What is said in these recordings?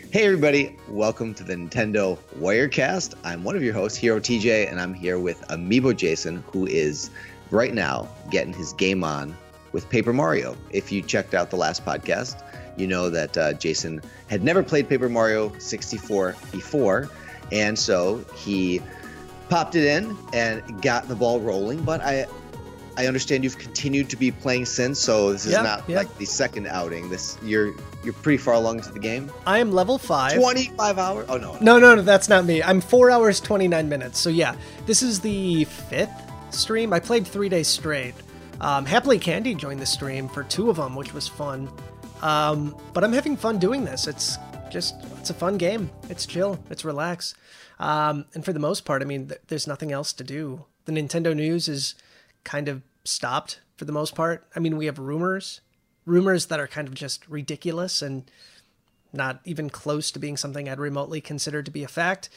Hey everybody, welcome to the Nintendo Wirecast. I'm one of your hosts, Hero TJ, and I'm here with Amiibo Jason, who is right now getting his game on with Paper Mario. If you checked out the last podcast, you know that Jason had never played Paper Mario 64 before, and so he popped it in and got the ball rolling, but I understand you've continued to be playing since, so this is not like the second outing. You're pretty far along into the game. I am level 5. 25 hours? Oh, no. No, that's not me. I'm 4 hours, 29 minutes. So yeah, this is the 5th stream. I played 3 days straight. Happily Candy joined the stream for 2 of them, which was fun. But I'm having fun doing this. It's a fun game. It's chill. It's relax. And for the most part, I mean, there's nothing else to do. The Nintendo news is kind of stopped for the most part. I mean, we have rumors that are kind of just ridiculous and not even close to being something I'd remotely consider to be a fact.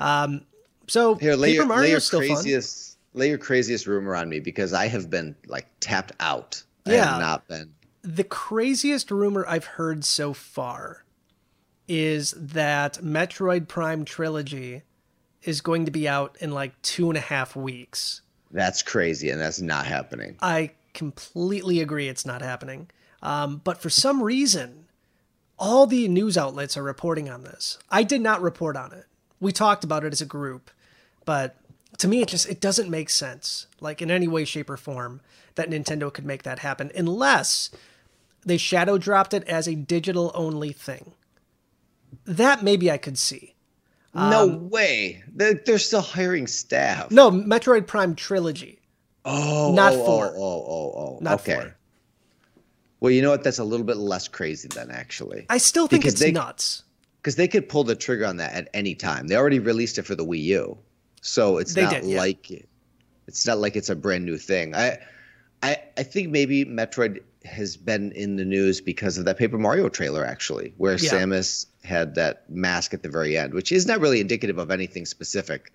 So here, Paper Mario is still fun. Lay your craziest rumor on me, because I have been like tapped out. Yeah. I have not been. The craziest rumor I've heard so far is that Metroid Prime Trilogy is going to be out in like 2.5 weeks. That's crazy, and that's not happening. I completely agree it's not happening. But for some reason, all the news outlets are reporting on this. I did not report on it. We talked about it as a group, but to me, it doesn't make sense, like in any way, shape, or form, that Nintendo could make that happen unless they shadow dropped it as a digital-only thing. That maybe I could see. No way. They're still hiring staff. No, Metroid Prime Trilogy. Not 4. Not okay. 4. Well, you know what? That's a little bit less crazy then, actually. I still think it's nuts. Because they could pull the trigger on that at any time. They already released it for the Wii U. So it's not like it's a brand new thing. I think maybe Metroid has been in the news because of that Paper Mario trailer, actually, where Samus had that mask at the very end, which is not really indicative of anything specific.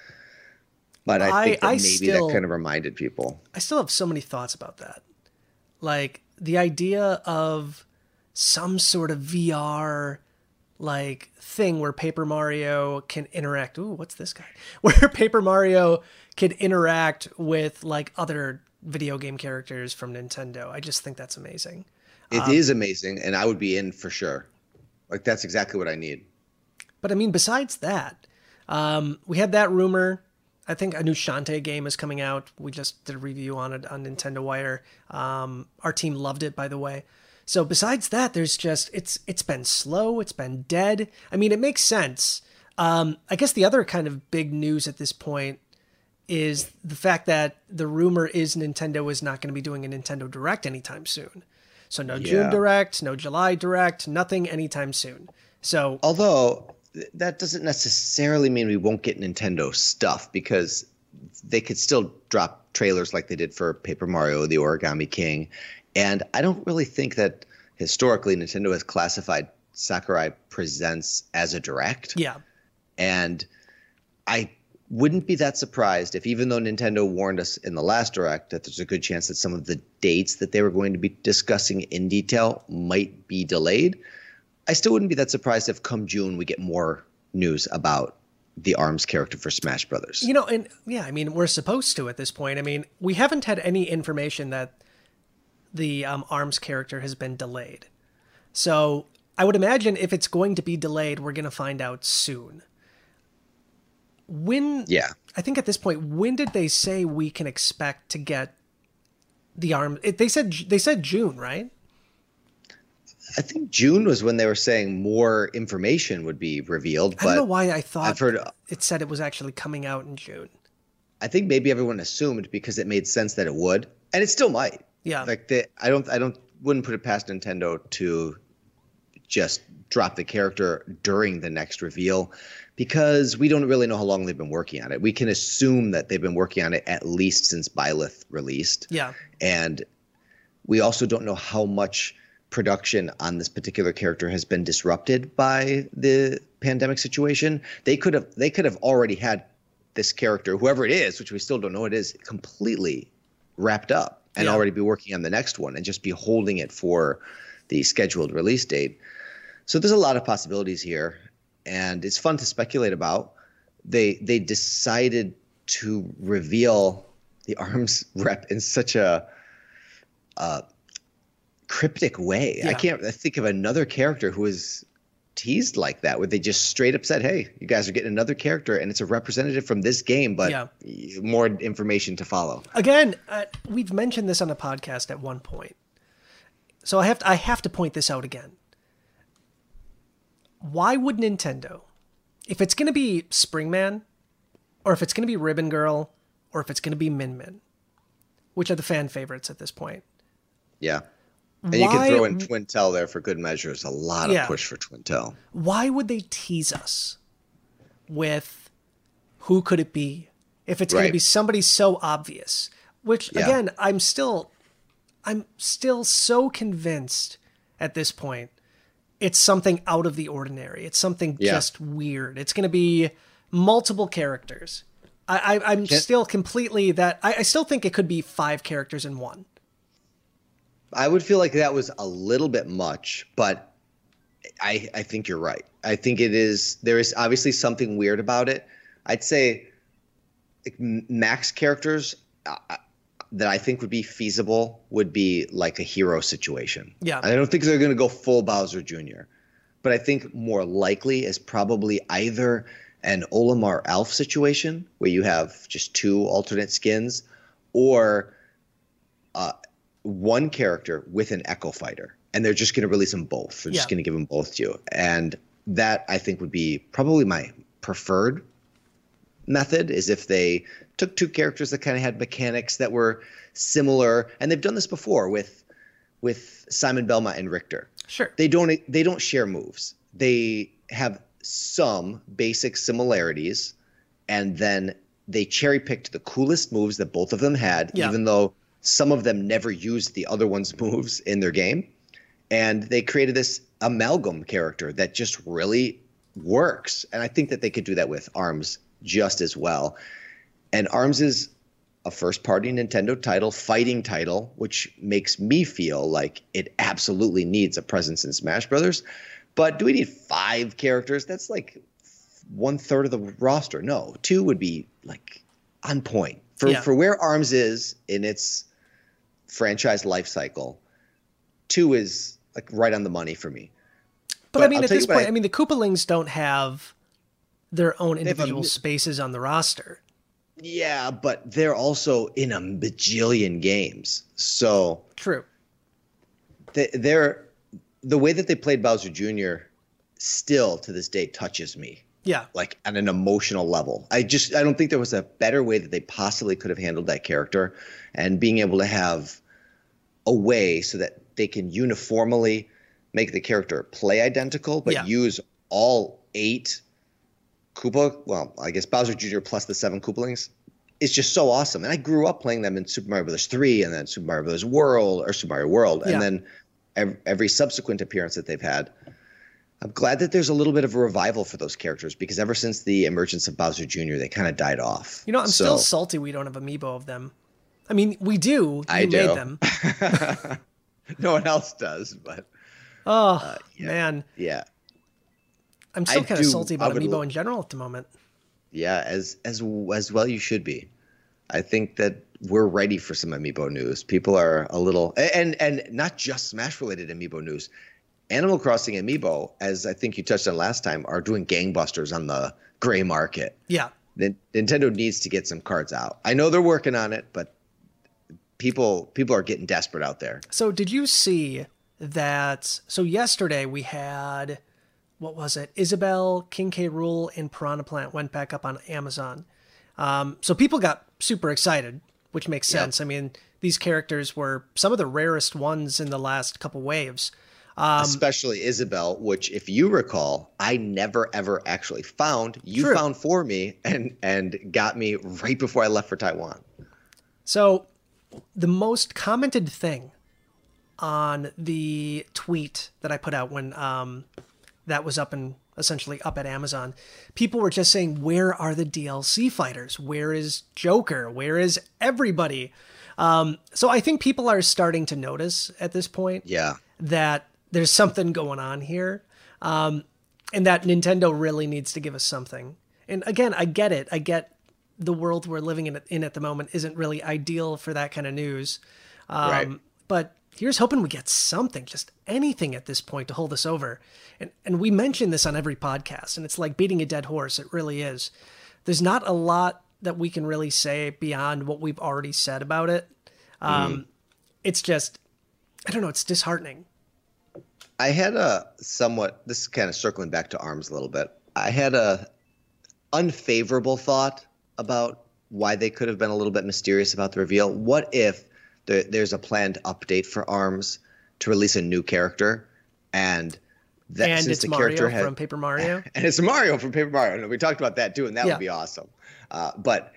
But I think that maybe that kind of reminded people. I still have so many thoughts about that. Like the idea of some sort of VR like thing where Paper Mario can interact. Ooh, what's this guy? Where Paper Mario can interact with like other video game characters from Nintendo. I just think that's amazing. It is amazing, and I would be in for sure. Like, that's exactly what I need. But I mean, besides that, we had that rumor. I think a new Shantae game is coming out. We just did a review on it on Nintendo Wire. Our team loved it, by the way. So besides that, there's just, it's been slow. It's been dead. I mean, it makes sense. I guess the other kind of big news at this point is the fact that the rumor is Nintendo is not going to be doing a Nintendo Direct anytime soon. So no June Direct, no July Direct, nothing anytime soon. So although that doesn't necessarily mean we won't get Nintendo stuff, because they could still drop trailers like they did for Paper Mario, The Origami King. And I don't really think that historically Nintendo has classified Sakurai Presents as a Direct. Yeah. And I wouldn't be that surprised if, even though Nintendo warned us in the last Direct that there's a good chance that some of the dates that they were going to be discussing in detail might be delayed, I still wouldn't be that surprised if come June we get more news about the ARMS character for Smash Brothers. You know, and yeah, I mean, we're supposed to at this point. I mean, we haven't had any information that the ARMS character has been delayed. So I would imagine if it's going to be delayed, we're going to find out soon. I think at this point, when did they say we can expect to get the ARMS? They said June, right? I think June was when they were saying more information would be revealed. I don't know why I thought it said it was actually coming out in June. I think maybe everyone assumed because it made sense that it would, and it still might. Yeah. Like I wouldn't put it past Nintendo to just drop the character during the next reveal, because we don't really know how long they've been working on it. We can assume that they've been working on it at least since Byleth released. Yeah. And we also don't know how much production on this particular character has been disrupted by the pandemic situation. They could have already had this character, whoever it is, which we still don't know what it is, completely wrapped up and already be working on the next one and just be holding it for the scheduled release date. So there's a lot of possibilities here, and it's fun to speculate about. They decided to reveal the ARMS rep in such a cryptic way. Yeah. I can't think of another character who was teased like that, where they just straight up said, "Hey, you guys are getting another character, and it's a representative from this game, but more information to follow." Again, we've mentioned this on a podcast at one point, so I have to point this out again. Why would Nintendo, if it's going to be Springman, or if it's going to be Ribbon Girl, or if it's going to be Min Min, which are the fan favorites at this point? Yeah. And you can throw in Twintel there for good measure. There's a lot of push for Twintel. Why would they tease us with who could it be if it's going to be somebody so obvious? Which, again, I'm still so convinced at this point it's something out of the ordinary. It's something just weird. It's going to be multiple characters. I'm still completely that. I still think it could be 5 characters in one. I would feel like that was a little bit much, but I think you're right. I think it is. There is obviously something weird about it. I'd say max characters that I think would be feasible would be like a hero situation. Yeah. I don't think they're going to go full Bowser Jr., but I think more likely is probably either an Olimar Alf situation where you have just 2 alternate skins, or one character with an Echo Fighter, and they're just going to release them both. They're just going to give them both to you. And that, I think, would be probably my preferred method, is if they took 2 characters that kind of had mechanics that were similar. And they've done this before with Simon Belmont and Richter. Sure. They don't share moves. They have some basic similarities, and then they cherry-picked the coolest moves that both of them had, even though some of them never used the other one's moves in their game. And they created this amalgam character that just really works. And I think that they could do that with ARMS just as well. And ARMS is a first-party Nintendo title, fighting title, which makes me feel like it absolutely needs a presence in Smash Brothers. But do we need 5 characters? That's like 1/3 of the roster. No, 2 would be like on point. For where ARMS is in its franchise life cycle, 2 is like right on the money for me. But I mean, at this point, the Koopalings don't have their own individual spaces on the roster. Yeah, but they're also in a bajillion games. So true. They're the way that they played Bowser Jr. still to this day touches me. Yeah. Like on an emotional level. I don't think there was a better way that they possibly could have handled that character, and being able to have a way so that they can uniformly make the character play identical, but use all 8 Koopa, well, I guess Bowser Jr. plus the 7 Koopalings. It's just so awesome. And I grew up playing them in Super Mario Bros. 3 and then Super Mario Bros. World or Super Mario World. And then every subsequent appearance that they've had. I'm glad that there's a little bit of a revival for those characters, because ever since the emergence of Bowser Jr., they kind of died off. You know, I'm still salty we don't have amiibo of them. I mean, we do. I do. Made them. No one else does, but... man. Yeah. I'm still kind of salty about amiibo in general at the moment. Yeah, as well you should be. I think that we're ready for some amiibo news. People are a little... And not just Smash-related amiibo news. Animal Crossing amiibo, as I think you touched on last time, are doing gangbusters on the gray market. Yeah. Nintendo needs to get some cards out. I know they're working on it, but people are getting desperate out there. So did you see that? So yesterday we had, what was it? Isabelle, King K. Rool, and Piranha Plant went back up on Amazon. So people got super excited, which makes sense. I mean, these characters were some of the rarest ones in the last couple waves. Especially Isabelle, which, if you recall, I never ever actually found. You found for me and got me right before I left for Taiwan. So the most commented thing on the tweet that I put out when that was essentially up at Amazon, people were just saying, where are the DLC fighters? Where is Joker? Where is everybody? So I think people are starting to notice at this point that there's something going on here. And that Nintendo really needs to give us something. And again, I get it. I get the world we're living in at the moment isn't really ideal for that kind of news. Right. But here's hoping we get something, just anything at this point to hold us over. And we mention this on every podcast, and it's like beating a dead horse. It really is. There's not a lot that we can really say beyond what we've already said about it. It's just, I don't know, it's disheartening. I had this is kind of circling back to ARMS a little bit. I had a unfavorable thought about why they could have been a little bit mysterious about the reveal. What if there's a planned update for ARMS to release a new character, and it's the Mario from Paper Mario? And it's Mario from Paper Mario. And we talked about that too, and that would be awesome. But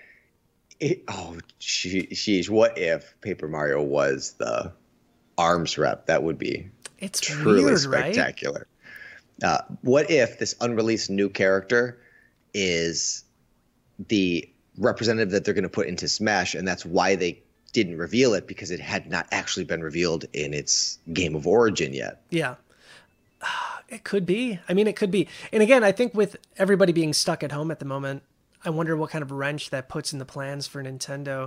sheesh, what if Paper Mario was the ARMS rep? That would be truly weird, spectacular. Right? What if this unreleased new character is the representative that they're going to put into Smash, and that's why they didn't reveal it, because it had not actually been revealed in its game of origin yet. Yeah. It could be. I mean, it could be. And again, I think with everybody being stuck at home at the moment, I wonder what kind of wrench that puts in the plans for Nintendo.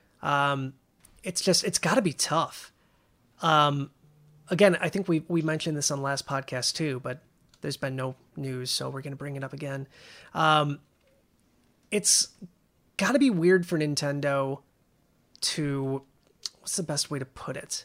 It's got to be tough. Again, I think we mentioned this on the last podcast too, but there's been no news, so we're going to bring it up again. It's got to be weird for Nintendo to, what's the best way to put it?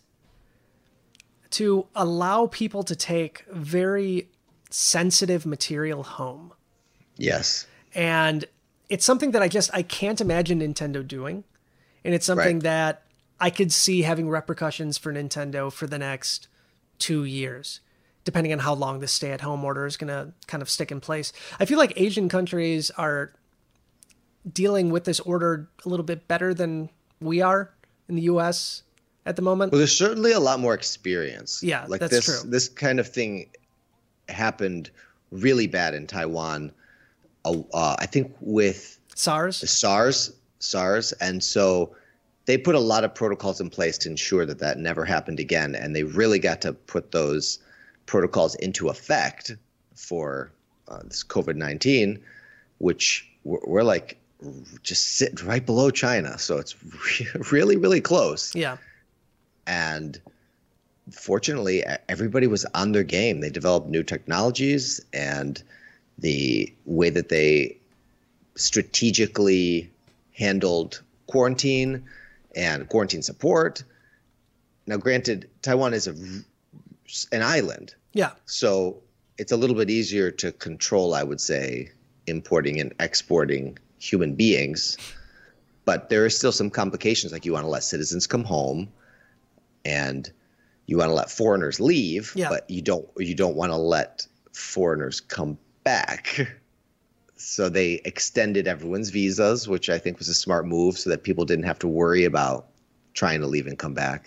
To allow people to take very sensitive material home. Yes. And it's something that I can't imagine Nintendo doing. And it's something that I could see having repercussions for Nintendo for the next 2 years, depending on how long the stay-at-home order is going to kind of stick in place. I feel like Asian countries are dealing with this order a little bit better than we are in the U.S. at the moment. Well, there's certainly a lot more experience. Yeah, like that's true. This kind of thing happened really bad in Taiwan. I think with SARS, and so they put a lot of protocols in place to ensure that never happened again, and they really got to put those protocols into effect for this COVID-19, which we're like just sitting right below China, so it's really, really close. Yeah. And fortunately, everybody was on their game. They developed new technologies, and the way that they strategically handled quarantine and quarantine support. Now, granted, Taiwan is an island. Yeah. So it's a little bit easier to control, I would say, importing and exporting human beings. But there are still some complications, like you want to let citizens come home, and you want to let foreigners leave, but you don't want to let foreigners come back. So they extended everyone's visas, which I think was a smart move, so that people didn't have to worry about trying to leave and come back.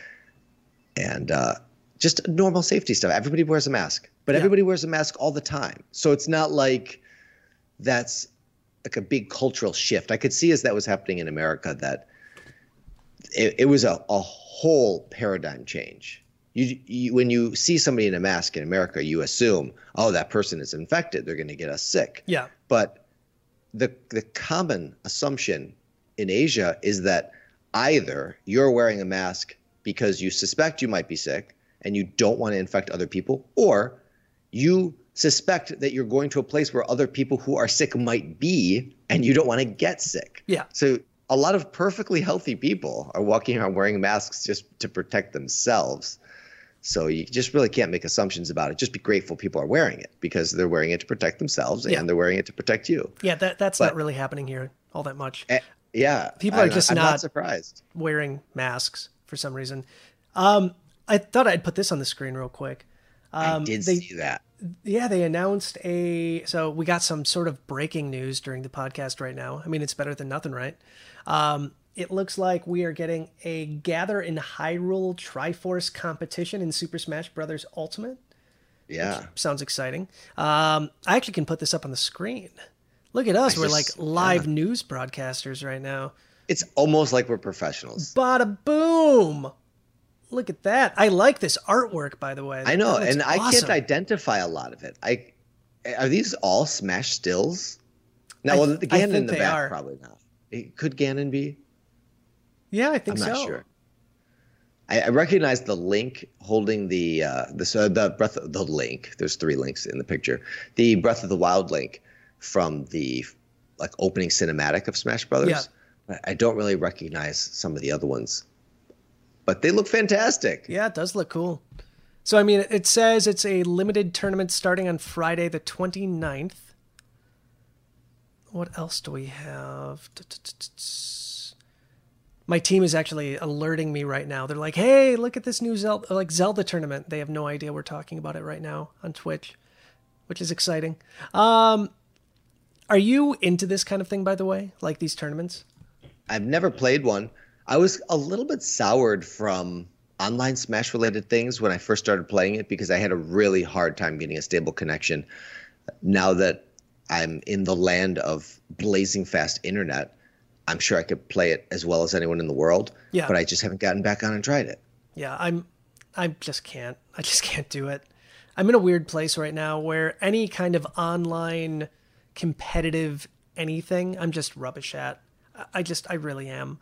And just normal safety stuff. Everybody wears a mask, but everybody wears a mask all the time. So it's not like that's like a big cultural shift. I could see as that was happening in America that it was a whole paradigm change. You when you see somebody in a mask in America, you assume, oh, that person is infected. They're going to get us sick. Yeah. But the common assumption in Asia is that either you're wearing a mask because you suspect you might be sick and you don't want to infect other people, or you suspect that you're going to a place where other people who are sick might be and you don't want to get sick. Yeah. So a lot of perfectly healthy people are walking around wearing masks just to protect themselves. So you just really can't make assumptions about it. Just be grateful people are wearing it, because they're wearing it to protect themselves and they're wearing it to protect you. Yeah, that's not really happening here all that much. People are just not surprised wearing masks for some reason. I thought I'd put this on the screen real quick. I did see that. Yeah, they announced so we got some sort of breaking news during the podcast right now. I mean, it's better than nothing, right? It looks like we are getting a Gather in Hyrule Triforce competition in Super Smash Bros. Ultimate. Yeah. Sounds exciting. I actually can put this up on the screen. Look at us. We're like live news broadcasters right now. It's almost like we're professionals. Bada boom. Look at that. I like this artwork, by the way. I know, That looks and I awesome. can't identify a lot of it. Are these all Smash stills? Now, well, the I Ganon in think the they back are. probably not. Could Ganon be? Yeah, I think I'm not so. sure. I recognize the Link holding the Breath of the Link. There's 3 Links in the picture. The Breath of the Wild Link from the like opening cinematic of Smash Brothers. Yeah. I don't really recognize some of the other ones, but they look fantastic. Yeah, it does look cool. So, I mean, it says it's a limited tournament starting on Friday the 29th. What else do we have? My team is actually alerting me right now. They're like, hey, look at this new Zelda tournament. They have no idea we're talking about it right now on Twitch, which is exciting. Are you into this kind of thing, by the way? Like these tournaments? I've never played one. I was a little bit soured from online Smash related things when I first started playing it because I had a really hard time getting a stable connection. Now that I'm in the land of blazing fast internet, I'm sure I could play it as well as anyone in the world. Yeah. But I just haven't gotten back on and tried it. Yeah, I just can't. I just can't do it. I'm in a weird place right now where any kind of online competitive anything, I'm just rubbish at. I really am.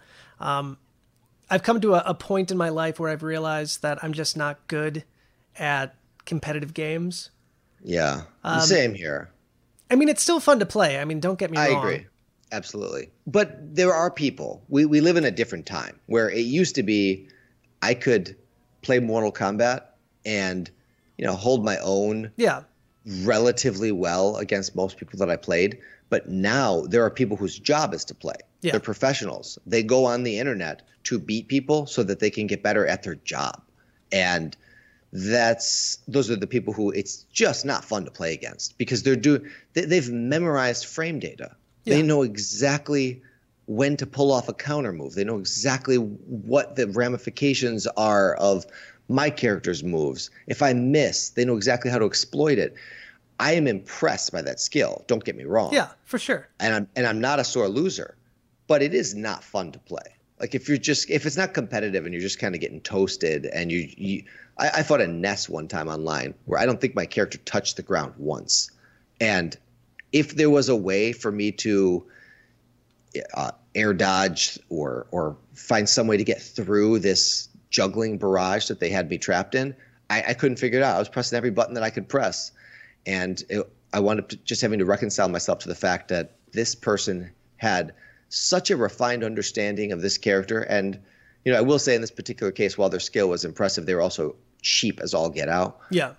I've come to a point in my life where I've realized that I'm just not good at competitive games. Yeah, same here. I mean, it's still fun to play. I mean, don't get me wrong. I agree. Absolutely. But there are people. We live in a different time where it used to be I could play Mortal Kombat and, hold my own Yeah. relatively well against most people that I played. But now there are people whose job is to play. Yeah. They're professionals. They go on the internet to beat people so that they can get better at their job. And those are the people who it's just not fun to play against because they've memorized frame data. Yeah. They know exactly when to pull off a counter move. They know exactly what the ramifications are of my character's moves. If I miss, they know exactly how to exploit it. I am impressed by that skill. Don't get me wrong. Yeah, for sure. And I'm not a sore loser, but it is not fun to play. Like if it's not competitive and you're just kind of getting toasted and I fought a Ness one time online where I don't think my character touched the ground once. And if there was a way for me to air dodge or find some way to get through this juggling barrage that they had me trapped in, I couldn't figure it out. I was pressing every button that I could press. And I wound up just having to reconcile myself to the fact that this person had such a refined understanding of this character. And, I will say in this particular case, while their skill was impressive, they were also cheap as all get out. Yeah.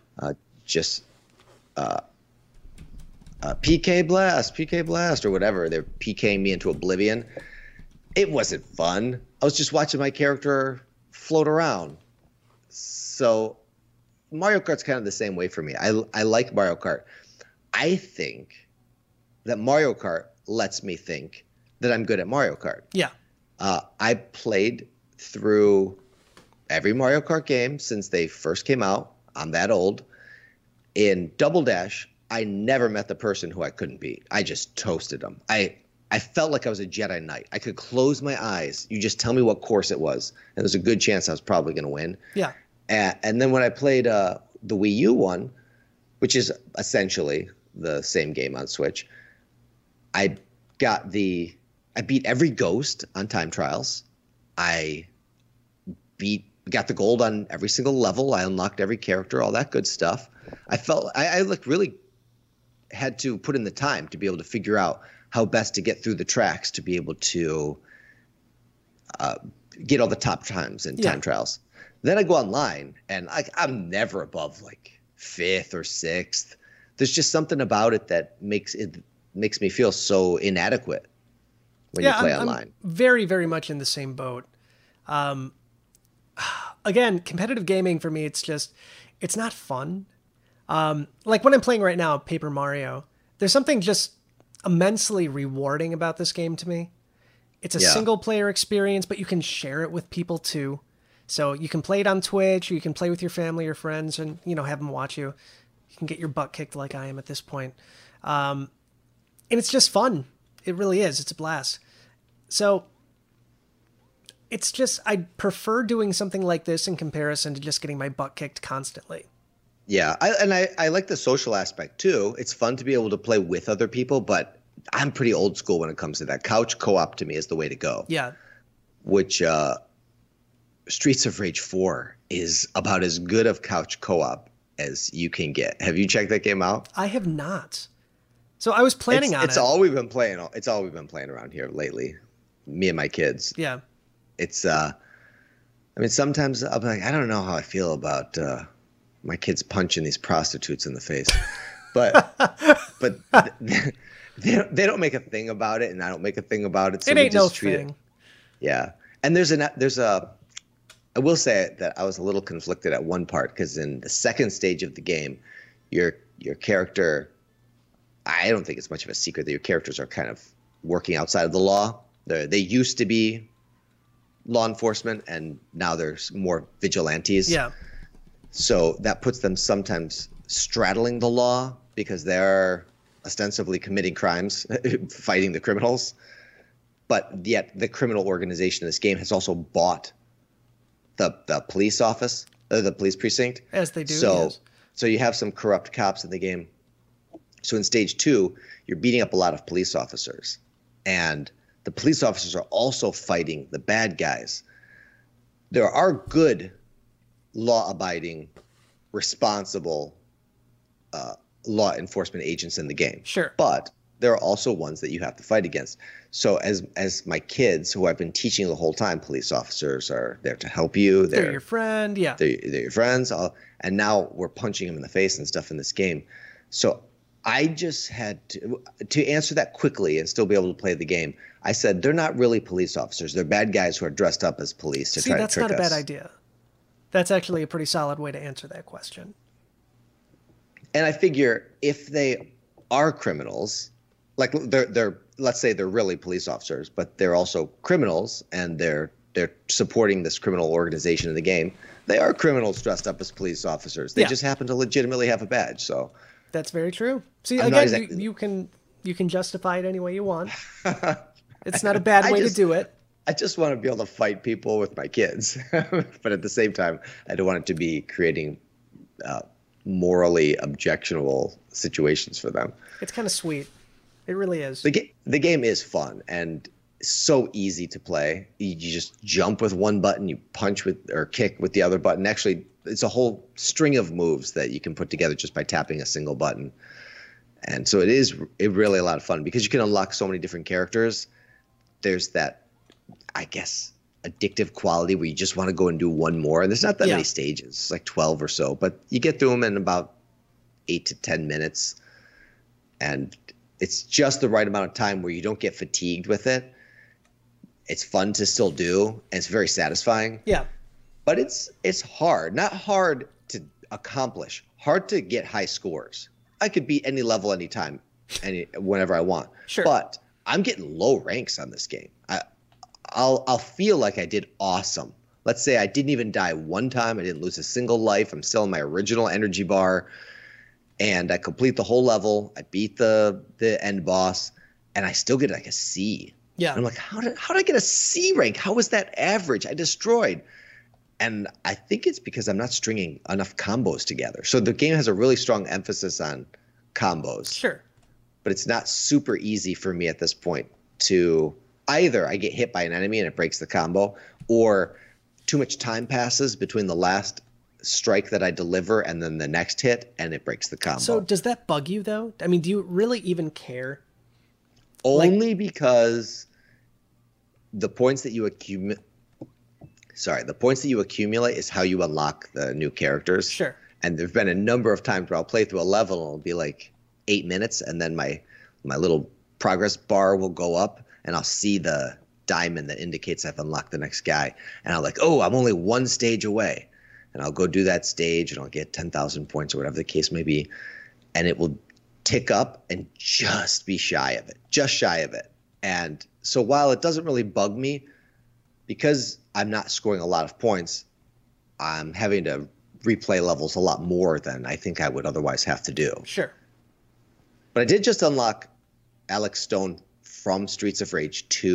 PK Blast, or whatever. They're PKing me into oblivion. It wasn't fun. I was just watching my character float around. So Mario Kart's kind of the same way for me. I like Mario Kart. I think that Mario Kart lets me think that I'm good at Mario Kart. Yeah. I played through every Mario Kart game since they first came out. I'm that old. In Double Dash, I never met the person who I couldn't beat. I just toasted them. I felt like I was a Jedi Knight. I could close my eyes. You just tell me what course it was, and there's a good chance I was probably going to win. Yeah. And then when I played the Wii U one, which is essentially the same game on Switch, I beat every ghost on time trials. I got the gold on every single level. I unlocked every character, all that good stuff. I felt I really had to put in the time to be able to figure out how best to get through the tracks to be able to get all the top times in time trials. Then I go online and I'm never above like 5th or 6th. There's just something about it that makes me feel so inadequate when you play online. I'm very, very much in the same boat. Again, competitive gaming for me, it's not fun. Like when I'm playing right now, Paper Mario, there's something just immensely rewarding about this game to me. It's a single player experience, but you can share it with people too. So you can play it on Twitch, or you can play with your family or friends and, have them watch you. You can get your butt kicked like I am at this point. And it's just fun. It really is. It's a blast. So It's just, I prefer doing something like this in comparison to just getting my butt kicked constantly. Yeah, I like the social aspect too. It's fun to be able to play with other people, but I'm pretty old school when it comes to that. Couch co-op to me is the way to go. Yeah. Which Streets of Rage 4 is about as good of couch co-op as you can get. Have you checked that game out? I have not. So I was planning on it. It's all we've been playing. It's all we've been playing around here lately. Me and my kids. Yeah. It's I mean, sometimes I'll be like, I don't know how I feel about my kids punching these prostitutes in the face, but they don't make a thing about it, and I don't make a thing about it. So it ain't no thing. Yeah, and there's a. I will say that I was a little conflicted at one part because in the second stage of the game, your character, I don't think it's much of a secret that your characters are kind of working outside of the law. They used to be law enforcement, and now there's more vigilantes. Yeah. So that puts them sometimes straddling the law because they're ostensibly committing crimes, fighting the criminals. But yet the criminal organization in this game has also bought the police office, the police precinct. As they do, yes. So you have some corrupt cops in the game. So in stage 2, you're beating up a lot of police officers. And the police officers are also fighting the bad guys. There are good, law-abiding, responsible law enforcement agents in the game. Sure. But there are also ones that you have to fight against. So as my kids, who I've been teaching the whole time, police officers are there to help you. They're your friend, yeah. They're your friends. And now we're punching them in the face and stuff in this game. So I just had to answer that quickly and still be able to play the game. I said, they're not really police officers. They're bad guys who are dressed up as police to try to trick us. See, that's not a bad idea. That's actually a pretty solid way to answer that question. And I figure if they are criminals, like they're let's say they're really police officers, but they're also criminals and they're supporting this criminal organization in the game. They are criminals dressed up as police officers. They just happen to legitimately have a badge. So that's very true. See, again, you can justify it any way you want. It's not a bad way to do it. I just want to be able to fight people with my kids, but at the same time, I don't want it to be creating morally objectionable situations for them. It's kind of sweet. It really is. The game is fun and so easy to play. You just jump with one button, you punch with or kick with the other button. Actually, it's a whole string of moves that you can put together just by tapping a single button. And so it really a lot of fun because you can unlock so many different characters. There's that, I guess, addictive quality where you just want to go and do one more. And there's not that many stages, it's like 12 or so, but you get through them in about 8 to 10 minutes. And it's just the right amount of time where you don't get fatigued with it. It's fun to still do, and it's very satisfying. Yeah. But it's hard. Not hard to accomplish, hard to get high scores. I could beat any level anytime, whenever I want. Sure. But I'm getting low ranks on this game. I'll feel like I did awesome. Let's say I didn't even die one time. I didn't lose a single life. I'm still in my original energy bar. And I complete the whole level. I beat the end boss. And I still get like a C. Yeah. And I'm like, how did I get a C rank? How was that average? I destroyed. And I think it's because I'm not stringing enough combos together. So the game has a really strong emphasis on combos. Sure. But it's not super easy for me at this point to either I get hit by an enemy and it breaks the combo, or too much time passes between the last strike that I deliver and then the next hit and it breaks the combo. So does that bug you though? I mean, do you really even care? Only because the points that you accumulate is how you unlock the new characters. Sure. And there've been a number of times where I'll play through a level and it'll be like 8 minutes and then my little progress bar will go up and I'll see the diamond that indicates I've unlocked the next guy. And I'm like, oh, I'm only one stage away. And I'll go do that stage and I'll get 10,000 points or whatever the case may be. And it will tick up and just be shy of it. And so while it doesn't really bug me, because I'm not scoring a lot of points, I'm having to replay levels a lot more than I think I would otherwise have to do. Sure. But I did just unlock Alex Stone from Streets of Rage 2.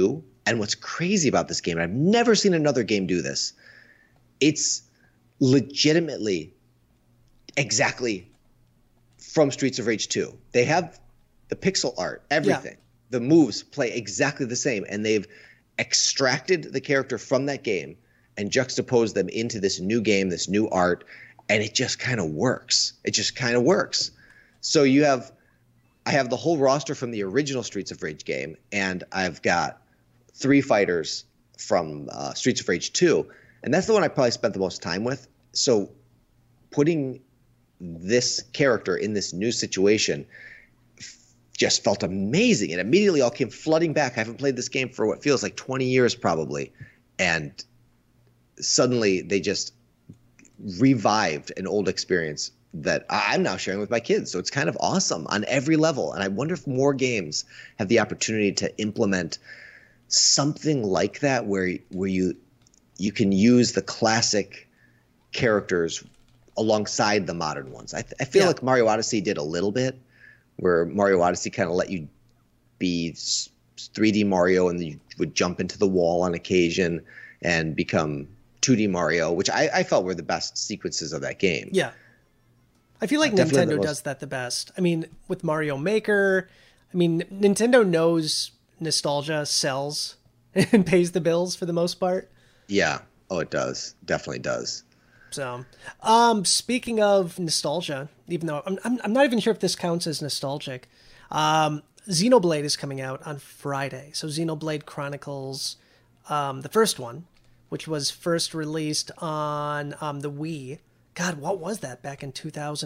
And what's crazy about this game, and I've never seen another game do this, it's legitimately exactly from Streets of Rage 2. They have the pixel art, everything. Yeah. The moves play exactly the same, and they've extracted the character from that game and juxtaposed them into this new game, this new art, and it just kind of works. It just kind of works. So I have the whole roster from the original Streets of Rage game, and I've got 3 fighters from Streets of Rage 2, and that's the one I probably spent the most time with. So putting this character in this new situation just felt amazing. It immediately all came flooding back. I haven't played this game for what feels like 20 years probably, and suddenly they just revived an old experience that I'm now sharing with my kids. So it's kind of awesome on every level. And I wonder if more games have the opportunity to implement something like that where you can use the classic characters alongside the modern ones. I feel like Mario Odyssey did a little bit, where Mario Odyssey kind of let you be 3D Mario and you would jump into the wall on occasion and become 2D Mario, which I felt were the best sequences of that game. Yeah. I feel like Nintendo does that the best. I mean, with Mario Maker, I mean, Nintendo knows nostalgia sells and pays the bills for the most part. Yeah. Oh, it does. Definitely does. So, speaking of nostalgia, even though I'm not even sure if this counts as nostalgic, Xenoblade is coming out on Friday. So Xenoblade Chronicles, the first one, which was first released on the Wii. God, what was that back in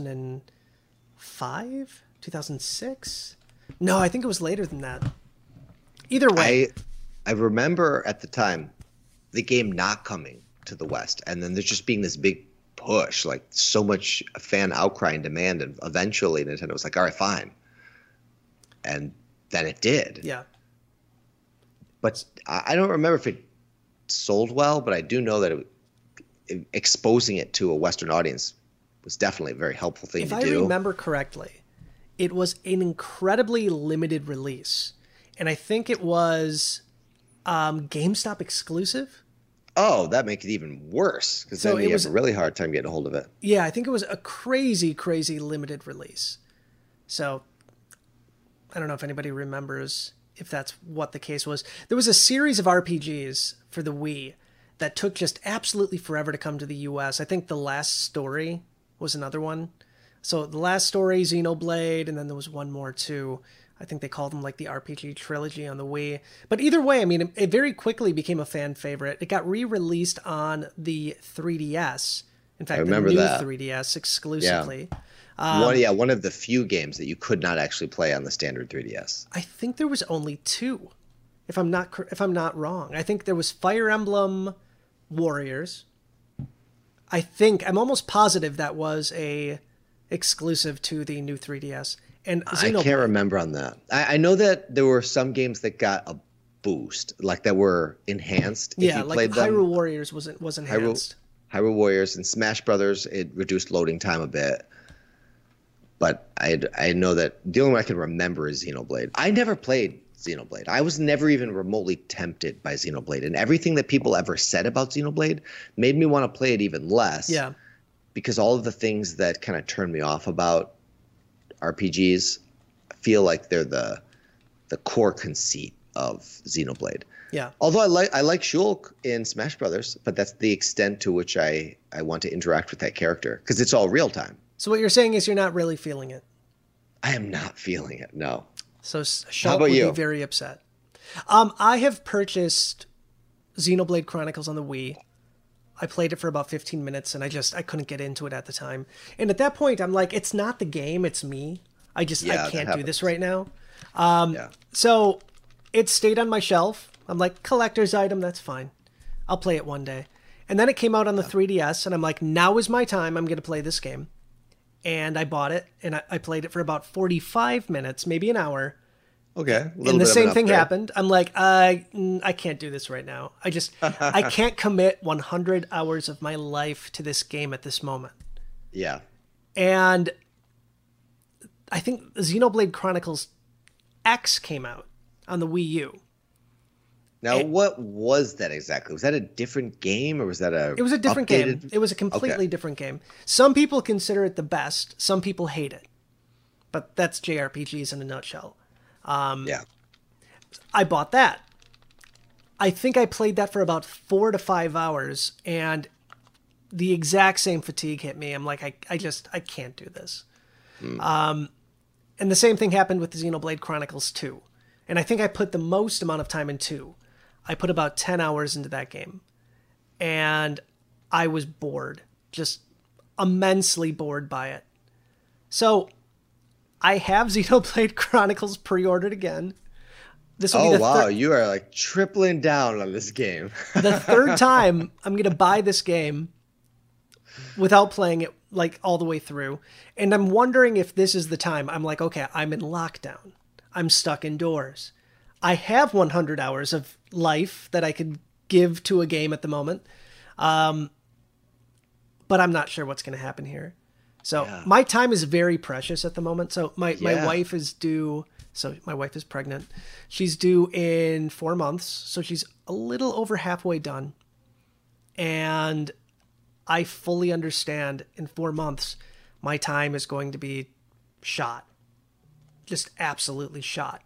2005? 2006? No, I think it was later than that. Either way. I remember at the time the game not coming to the West, and then there's just being this big push, like so much fan outcry and demand, and eventually Nintendo was like, all right, fine. And then it did. Yeah. But I don't remember if it sold well, but I do know that exposing it to a Western audience was definitely a very helpful thing to do. If I remember correctly, it was an incredibly limited release. And I think it was GameStop exclusive. Oh, that makes it even worse, because then you have a really hard time getting a hold of it. Yeah, I think it was a crazy, crazy limited release. So I don't know if anybody remembers if that's what the case was. There was a series of RPGs for the Wii that took just absolutely forever to come to the US. I think The Last Story was another one. So The Last Story, Xenoblade, and then there was one more too. I think they called them like the RPG trilogy on the Wii. But either way, I mean, it very quickly became a fan favorite. It got re-released on the 3DS. In fact, the new 3DS exclusively. Yeah. One of the few games that you could not actually play on the standard 3DS. I think there was only 2, if I'm not wrong. I think there was Fire Emblem Warriors. I'm almost positive that was a exclusive to the new 3DS. And Xenoblade. I can't remember on that. I know that there were some games that got a boost, like that were enhanced. Yeah, if you played them. Hyrule Warriors was enhanced. Hyrule Warriors and Smash Brothers, it reduced loading time a bit. But I know that the only one I can remember is Xenoblade. I never played Xenoblade. I was never even remotely tempted by Xenoblade. And everything that people ever said about Xenoblade made me want to play it even less. Yeah. Because all of the things that kind of turned me off about RPGs feel like they're the core conceit of Xenoblade. Yeah. Although I like Shulk in Smash Brothers, but that's the extent to which I want to interact with that character, because it's all real time. So what you're saying is you're not really feeling it. I am not feeling it, no. So Shulk would be very upset. I have purchased Xenoblade Chronicles on the Wii. I played it for about 15 minutes and I couldn't get into it at the time. And at that point, I'm like, it's not the game, it's me. I can't do this right now. So it stayed on my shelf. I'm like, collector's item, that's fine. I'll play it one day. And then it came out on the 3DS and I'm like, now is my time. I'm going to play this game. And I bought it and I played it for about 45 minutes, maybe an hour. Okay. And the same thing happened. I'm like, I can't do this right now. I can't commit 100 hours of my life to this game at this moment. Yeah. And I think Xenoblade Chronicles X came out on the Wii U. Now, what was that exactly? Was that a different game or was that a It was a different game. It was a completely different game. Some people consider it the best. Some people hate it. But that's JRPGs in a nutshell. Yeah. I bought that. I think I played that for about 4 to 5 hours, and the exact same fatigue hit me. I'm like, I can't do this. And the same thing happened with Xenoblade Chronicles 2. And I think I put the most amount of time in 2. I put about 10 hours into that game. And I was bored. Just immensely bored by it. So I have Xenoblade Chronicles pre-ordered again. This will be the wow, you are like tripling down on this game. The third time I'm going to buy this game without playing it like all the way through. And I'm wondering if this is the time. I'm like, okay, I'm in lockdown. I'm stuck indoors. I have 100 hours of life that I could give to a game at the moment. But I'm not sure what's going to happen here. So my time is very precious at the moment. So my wife is due. So my wife is pregnant. She's due in 4 months. So she's a little over halfway done. And I fully understand in 4 months, my time is going to be shot. Just absolutely shot.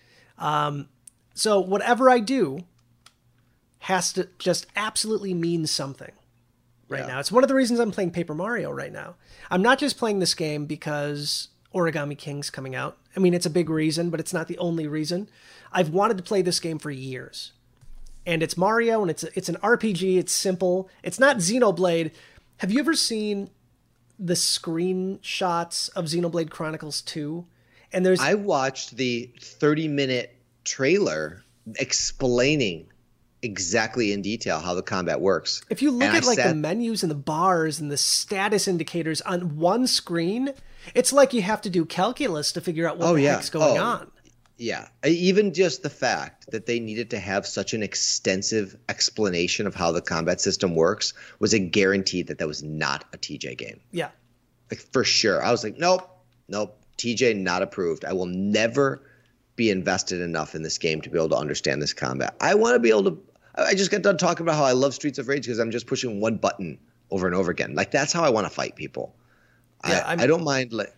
So whatever I do has to just absolutely mean something right now. It's one of the reasons I'm playing Paper Mario right now. I'm not just playing this game because Origami King's coming out. I mean, it's a big reason, but it's not the only reason. I've wanted to play this game for years. And it's Mario, and it's an RPG. It's simple. It's not Xenoblade. Have you ever seen the screenshots of Xenoblade Chronicles 2? And I watched the 30-minute trailer explaining exactly in detail how the combat works. If you look at the menus and the bars and the status indicators on one screen, it's like you have to do calculus to figure out what the heck's going on. Yeah. Even just the fact that they needed to have such an extensive explanation of how the combat system works was a guarantee that was not a TJ game. Yeah. Like, for sure. I was like, nope, TJ not approved. I will never be invested enough in this game to be able to understand this combat. I want to be able to – I just got done talking about how I love Streets of Rage because I'm just pushing one button over and over again. Like, that's how I want to fight people. Yeah, I don't mind like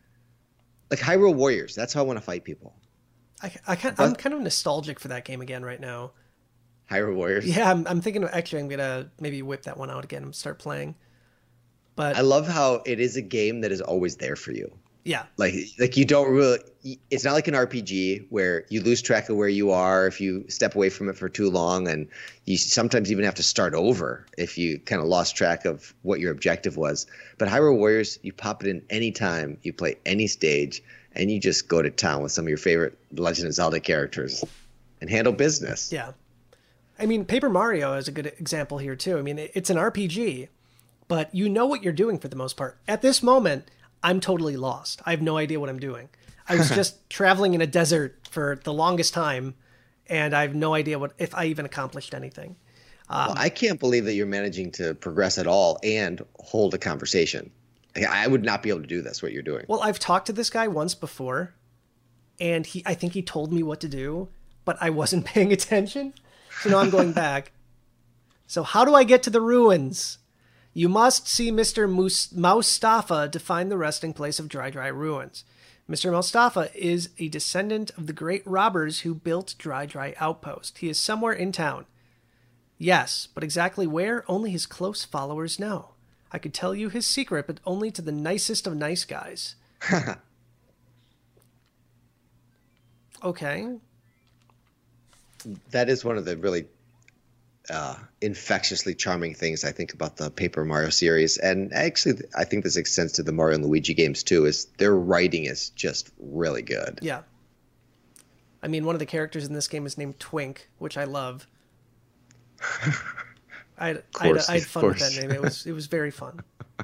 Hyrule Warriors. That's how I want to fight people. I'm kind of nostalgic for that game again right now. Hyrule Warriors? Yeah, I'm thinking I'm going to maybe whip that one out again and start playing. But I love how it is a game that is always there for you. Yeah. Like you don't really – it's not like an RPG where you lose track of where you are if you step away from it for too long, and you sometimes even have to start over if you kind of lost track of what your objective was. But Hyrule Warriors, you pop it in any time, you play any stage, and you just go to town with some of your favorite Legend of Zelda characters and handle business. Yeah. I mean, Paper Mario is a good example here too. I mean, it's an RPG, but you know what you're doing for the most part. At this moment – I'm totally lost. I have no idea what I'm doing. I was just traveling in a desert for the longest time, and I have no idea if I even accomplished anything. Well, I can't believe that you're managing to progress at all and hold a conversation. I would not be able to do this, what you're doing. Well, I've talked to this guy once before, and I think he told me what to do, but I wasn't paying attention. So now I'm going back. So how do I get to the ruins? You must see Mr. Moustafa to find the resting place of Dry Dry Ruins. Mr. Moustafa is a descendant of the great robbers who built Dry Dry Outpost. He is somewhere in town. Yes, but exactly where, only his close followers know. I could tell you his secret, but only to the nicest of nice guys. Okay. That is one of the really infectiously charming things I think about the Paper Mario series, and actually I think this extends to the Mario and Luigi games too, is their writing is just really good. Yeah. I mean, one of the characters in this game is named Twink, which I love. I had fun with that name. It was very fun.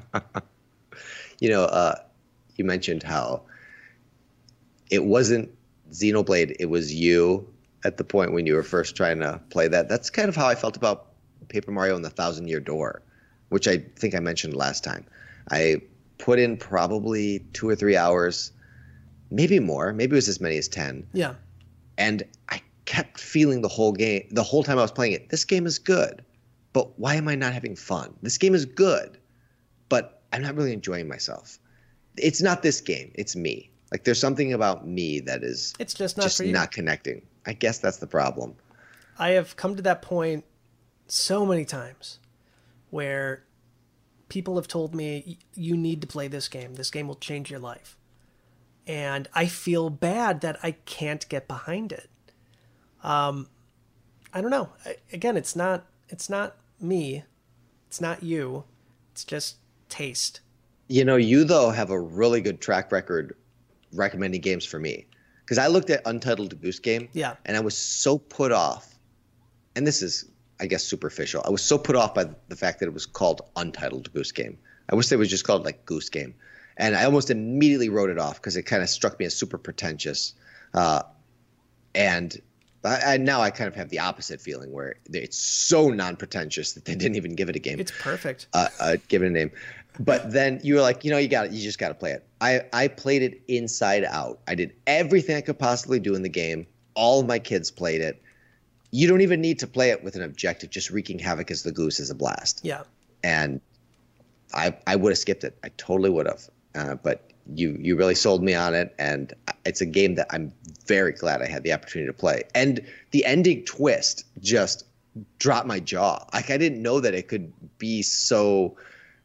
You mentioned how it wasn't Xenoblade, it was you at the point when you were first trying to play that. That's kind of how I felt about Paper Mario and the Thousand Year Door, which I think I mentioned last time. I put in probably 2 or 3 hours, maybe more. Maybe it was as many as 10. Yeah. And I kept feeling the whole time I was playing it, this game is good, but why am I not having fun? This game is good, but I'm not really enjoying myself. It's not this game. It's me. Like, there's something about me that is it's just not for you. Not connecting. I guess that's the problem. I have come to that point so many times where people have told me, you need to play this game. This game will change your life. And I feel bad that I can't get behind it. I don't know. Again, it's not me. It's not you. It's just taste. You, though, have a really good track record recommending games for me. Because I looked at Untitled Goose Game, yeah, and I was so put off. And this is, I guess, superficial. I was so put off by the fact that it was called Untitled Goose Game. I wish they was just called, like, Goose Game. And I almost immediately wrote it off because it kind of struck me as super pretentious. And now I kind of have the opposite feeling where it's so non-pretentious that they didn't even give it a game. It's perfect. Give it a name. But then you were like, you just got to play it. I played it inside out. I did everything I could possibly do in the game. All of my kids played it. You don't even need to play it with an objective. Just wreaking havoc as the goose is a blast. Yeah. And I would have skipped it. I totally would have. But you really sold me on it, and it's a game that I'm very glad I had the opportunity to play. And the ending twist just dropped my jaw. Like, I didn't know that it could be so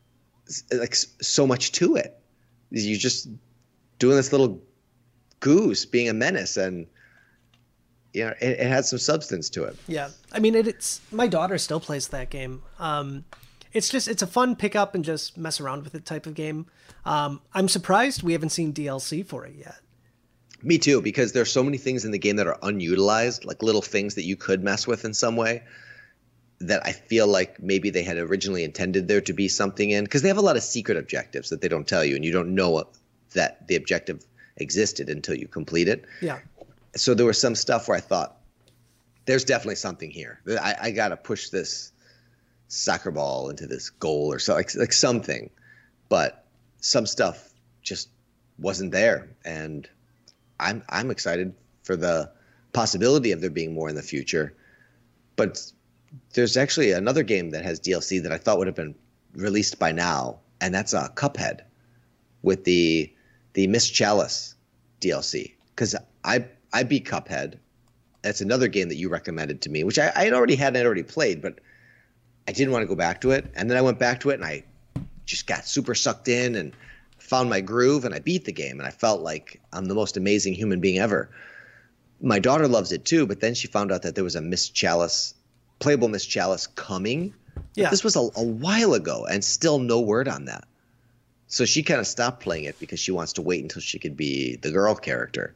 much to it. You're just doing this little goose being a menace, and it had some substance to it. Yeah, I mean, it's my daughter still plays that game. It's a fun pick up and just mess around with it type of game. I'm surprised we haven't seen DLC for it yet. Me too, because there's so many things in the game that are unutilized, like little things that you could mess with in some way, that I feel like maybe they had originally intended there to be something in, because they have a lot of secret objectives that they don't tell you, and you don't know that the objective existed until you complete it. Yeah. So there was some stuff where I thought, there's definitely something here. I got to push this soccer ball into this goal or so, like something, but some stuff just wasn't there, and I'm excited for the possibility of there being more in the future. But there's actually another game that has DLC that I thought would have been released by now, and that's Cuphead with the Miss Chalice DLC, because I beat Cuphead. That's another game that you recommended to me, which I had already played, but I didn't want to go back to it. And then I went back to it, and I just got super sucked in and found my groove, and I beat the game, and I felt like I'm the most amazing human being ever. My daughter loves it too, but then she found out that there was a playable Miss Chalice coming. Yeah. But this was a while ago, and still no word on that. So she kind of stopped playing it because she wants to wait until she could be the girl character.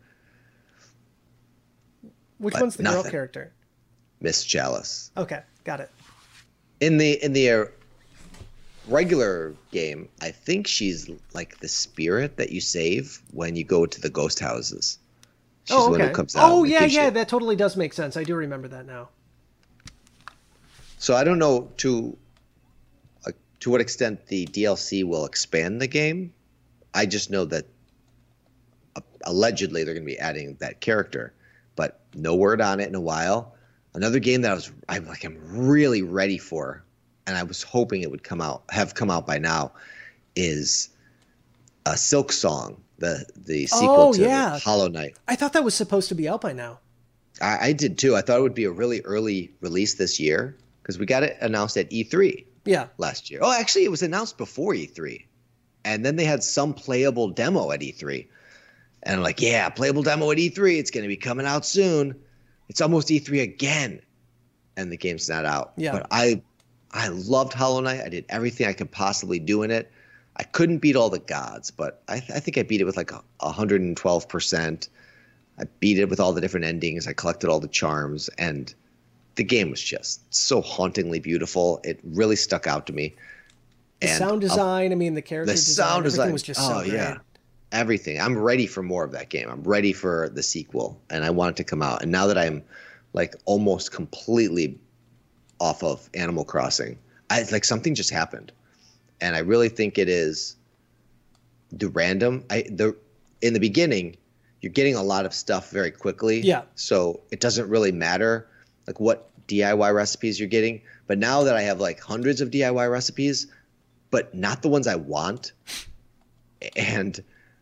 Which one's the girl character? Miss Chalice. Okay, got it. In the regular game, I think she's like the spirit that you save when you go to the ghost houses. She's okay. the one who comes out. Oh, yeah, that totally does make sense. I do remember that now. So I don't know to what extent the DLC will expand the game. I just know that allegedly they're going to be adding that character, but no word on it in a while. Another game that I'm really ready for, and I was hoping it would have come out by now, is a Silk Song, the sequel to Hollow Knight. I thought that was supposed to be out by now. I did too. I thought it would be a really early release this year because we got it announced at E3 last year. Oh, actually, it was announced before E3, and then they had some playable demo at E3. And I'm like, yeah, playable demo at E3. It's going to be coming out soon. It's almost E3 again, and the game's not out. Yeah. But I loved Hollow Knight. I did everything I could possibly do in it. I couldn't beat all the gods, but I think I beat it with like 112%. I beat it with all the different endings. I collected all the charms, and the game was just so hauntingly beautiful. It really stuck out to me. The sound design, the character design, everything was just so great. Yeah. Everything. I'm ready for more of that game. I'm ready for the sequel, and I want it to come out. And now that I'm like almost completely off of Animal Crossing, something just happened, and I really think it is the random. In the beginning, you're getting a lot of stuff very quickly. Yeah. So it doesn't really matter like what DIY recipes you're getting. But now that I have like hundreds of DIY recipes, but not the ones I want, and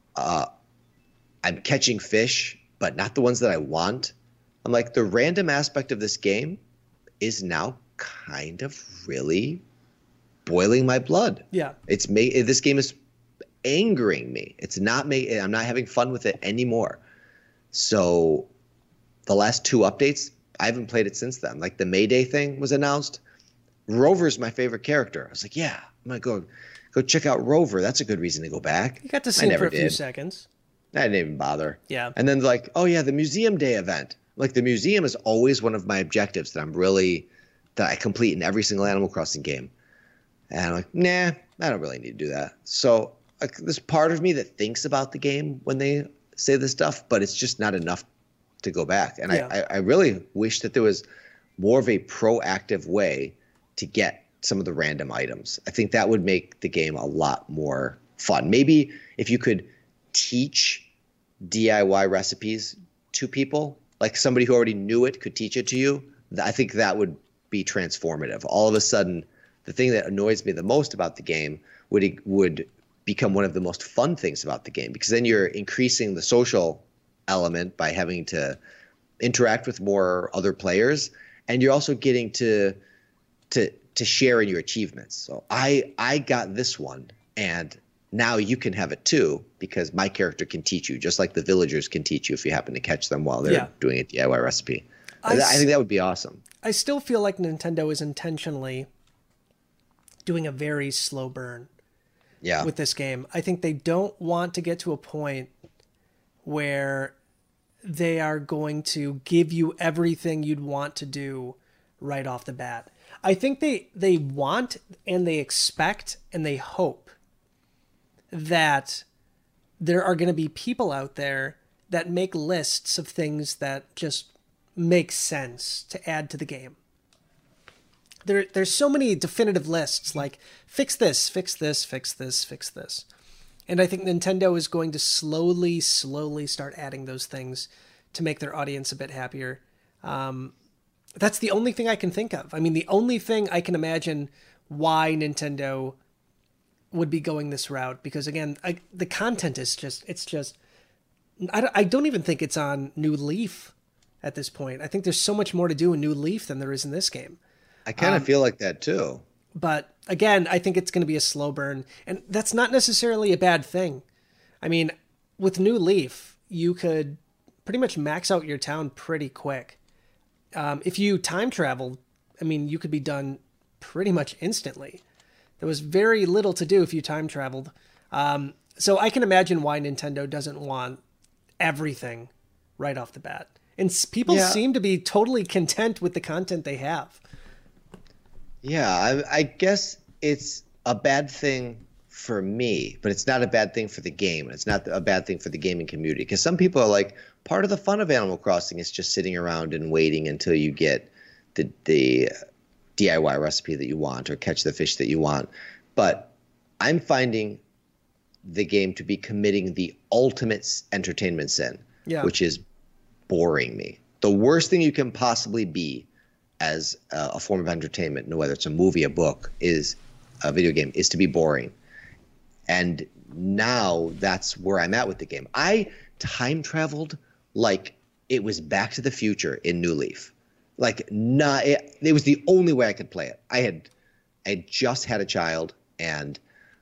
I'm catching fish, but not the ones that I want, I'm like, the random aspect of this game is now kind of really boiling my blood. Yeah. This game is angering me. I'm not having fun with it anymore. So the last 2 updates, I haven't played it since then. Like the Mayday thing was announced. Rover's my favorite character. I was like, yeah, I'm gonna go check out Rover. That's a good reason to go back. You got to see him for a few seconds. I didn't even bother. Yeah. And then like, oh yeah, the museum day event. Like the museum is always one of my objectives that I complete in every single Animal Crossing game. And I'm like, nah, I don't really need to do that. So like, there's part of me that thinks about the game when they say this stuff, but it's just not enough to go back. And yeah. I really wish that there was more of a proactive way to get some of the random items. I think that would make the game a lot more fun. Maybe if you could teach DIY recipes to people, like somebody who already knew it could teach it to you, I think that would be transformative. All of a sudden, the thing that annoys me the most about the game would become one of the most fun things about the game, because then you're increasing the social element by having to interact with more other players, and you're also getting to share in your achievements. So I got this one, and now you can have it too, because my character can teach you, just like the villagers can teach you if you happen to catch them while they're doing a DIY recipe. I think that would be awesome. I still feel like Nintendo is intentionally doing a very slow burn with this game. I think they don't want to get to a point where they are going to give you everything you'd want to do right off the bat. I think they want and they expect and they hope that there are going to be people out there that make lists of things that just make sense to add to the game. There's so many definitive lists, like fix this, fix this, fix this, fix this. And I think Nintendo is going to slowly start adding those things to make their audience a bit happier. That's the only thing I can think of. I mean, the only thing I can imagine why Nintendo would be going this route, because again, the content is I don't even think it's on New Leaf at this point. I think there's so much more to do in New Leaf than there is in this game. I kind of feel like that too. But again, I think it's going to be a slow burn, and that's not necessarily a bad thing. I mean, with New Leaf, you could pretty much max out your town pretty quick. If you time traveled, I mean, you could be done pretty much instantly. There was very little to do if you time traveled. So I can imagine why Nintendo doesn't want everything right off the bat. And people seem to be totally content with the content they have. Yeah, I guess it's a bad thing for me, but it's not a bad thing for the game. It's not a bad thing for the gaming community, because some people are like, part of the fun of Animal Crossing is just sitting around and waiting until you get the DIY recipe that you want or catch the fish that you want. But I'm finding the game to be committing the ultimate entertainment sin, which is boring me. The worst thing you can possibly be as a form of entertainment, whether it's a movie, a book, is a video game, is to be boring. And now that's where I'm at with the game. I time traveled like it was Back to the Future in New Leaf. Like, it was the only way I could play it. I had just had a child, and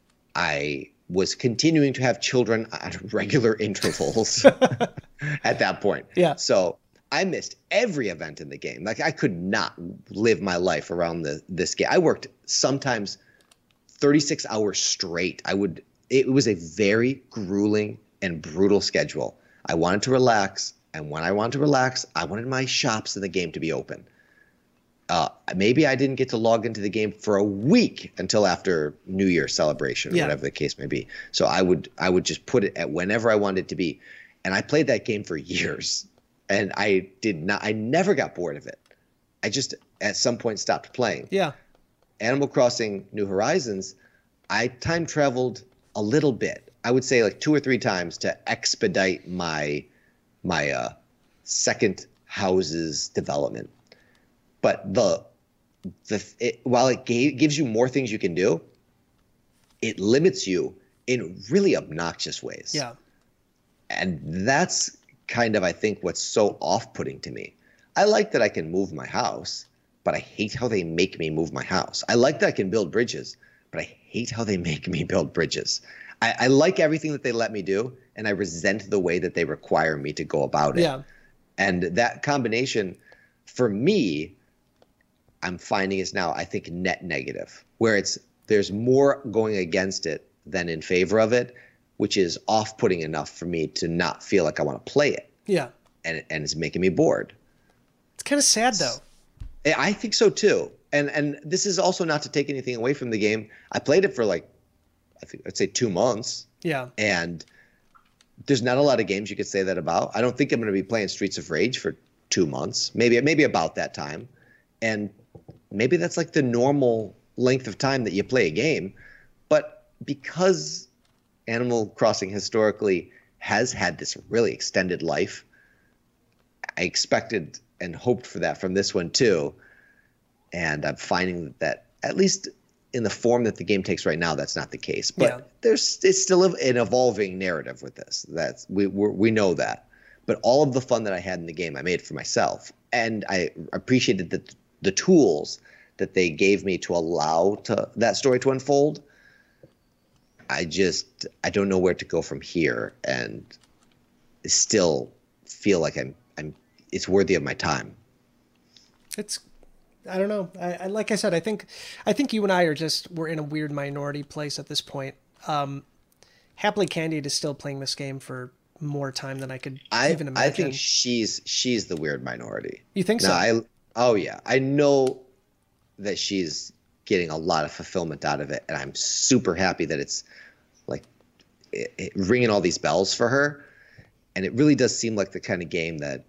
I was continuing to have children at regular intervals at that point. Yeah. So I missed every event in the game. Like, I could not live my life around this game. I worked sometimes 36 hours straight. It was a very grueling and brutal schedule. I wanted to relax, and when I wanted to relax, I wanted my shops in the game to be open. Maybe I didn't get to log into the game for a week until after New Year's celebration, or whatever the case may be. So I would just put it at whenever I wanted it to be. And I played that game for years. And I never got bored of it. I just at some point stopped playing. Yeah. Animal Crossing New Horizons, I time traveled a little bit. I would say like 2 or 3 times to expedite my my second house's development. But while it gives you more things you can do, it limits you in really obnoxious ways. Yeah. And that's kind of, I think, what's so off-putting to me. I like that I can move my house, but I hate how they make me move my house. I like that I can build bridges, but I hate how they make me build bridges. I like everything that they let me do, and I resent the way that they require me to go about it. Yeah. And that combination, for me, I'm finding is now, I think, net negative, where there's more going against it than in favor of it, which is off-putting enough for me to not feel like I want to play it. Yeah. And it's making me bored. It's kind of sad, though. I think so, too. And this is also not to take anything away from the game. I played it for I'd say 2 months. Yeah. And there's not a lot of games you could say that about. I don't think I'm going to be playing Streets of Rage for 2 months, maybe about that time. And maybe that's like the normal length of time that you play a game. But because Animal Crossing historically has had this really extended life, I expected and hoped for that from this one too. And I'm finding that at least in the form that the game takes right now, that's not the case. But it's still an evolving narrative with this. We know that. But all of the fun that I had in the game, I made for myself, and I appreciated the tools that they gave me to allow that story to unfold. I don't know where to go from here, and still feel like it's worthy of my time. I don't know. I like I said, I think you and I we're in a weird minority place at this point. Happily Candied is still playing this game for more time than I could even imagine. I think she's the weird minority. You think so? Oh yeah. I know that she's getting a lot of fulfillment out of it, and I'm super happy that it's like ringing all these bells for her. And it really does seem like the kind of game that